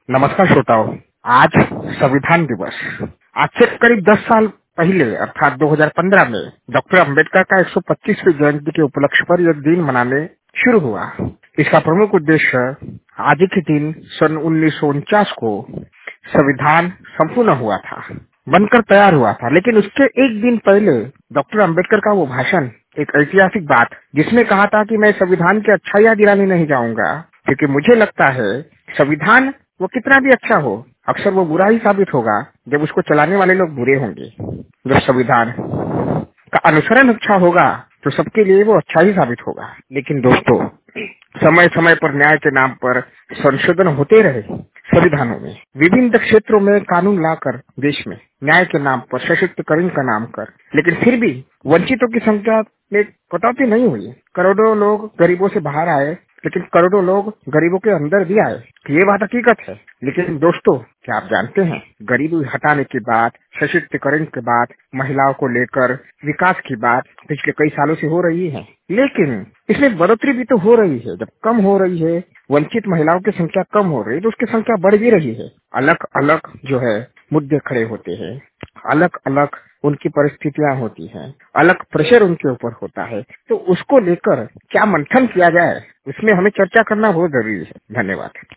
नमस्कार श्रोताओं। आज संविधान दिवस। आज से करीब 10 साल पहले अर्थात 2015 में डॉक्टर अंबेडकर का 125वीं जयंती के उपलक्ष्य पर यह दिन मनाने शुरू हुआ। इसका प्रमुख उद्देश्य आज ही के दिन सन 1949 को संविधान संपूर्ण हुआ था, बनकर तैयार हुआ था। लेकिन उसके एक दिन पहले डॉक्टर अंबेडकर का वो भाषण, एक ऐतिहासिक बात, जिसमें कहा था कि मैं संविधान की अच्छाइयाँ दिलाने नहीं जाऊंगा, क्योंकि मुझे लगता है संविधान वो कितना भी अच्छा हो, अक्सर वो बुरा ही साबित होगा जब उसको चलाने वाले लोग बुरे होंगे। जब संविधान का अनुसरण अच्छा होगा तो सबके लिए वो अच्छा ही साबित होगा। लेकिन दोस्तों, समय समय पर न्याय के नाम पर संशोधन होते रहे। संविधानों में विभिन्न क्षेत्रों में कानून लाकर देश में न्याय के नाम पर, सशक्तिकरण का नाम कर, लेकिन फिर भी वंचितों की संख्या में कटौती नहीं हुई। करोड़ों लोग गरीबों से बाहर आए, लेकिन करोड़ों लोग गरीबों के अंदर भी आए। ये बात हकीकत है। लेकिन दोस्तों, क्या आप जानते हैं, गरीबी हटाने की बात, सशक्तिकरण की बात, महिलाओं को लेकर विकास की बात पिछले कई सालों से हो रही है, लेकिन इसमें बढ़ोतरी भी तो हो रही है। जब कम हो रही है, वंचित महिलाओं की संख्या कम हो रही है, तो उसकी संख्या बढ़ भी रही है। अलग अलग जो है मुद्दे खड़े होते हैं, अलग अलग उनकी परिस्थितियां होती हैं, अलग प्रेशर उनके ऊपर होता है। तो उसको लेकर क्या मंथन किया जाए, उसमें हमें चर्चा करना बहुत जरूरी है। धन्यवाद।